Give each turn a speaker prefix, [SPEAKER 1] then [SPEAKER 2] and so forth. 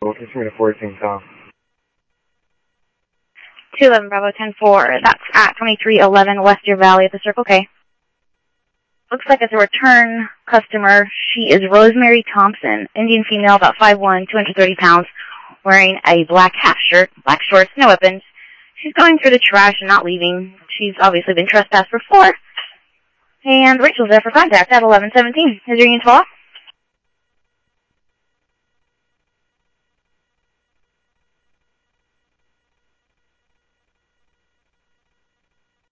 [SPEAKER 1] Just me to 14 Tom.
[SPEAKER 2] 211 Bravo 10-4. That's at 2311 Wester Valley at the Circle K. Looks like it's a return customer. She is Rosemary Thompson, Indian female, about 5'1", 230 pounds, wearing a black half shirt, black shorts, no weapons. She's going through the trash and not leaving. She's obviously been trespassed before. And Rachel's there for contact at 1117. Is your unit 12?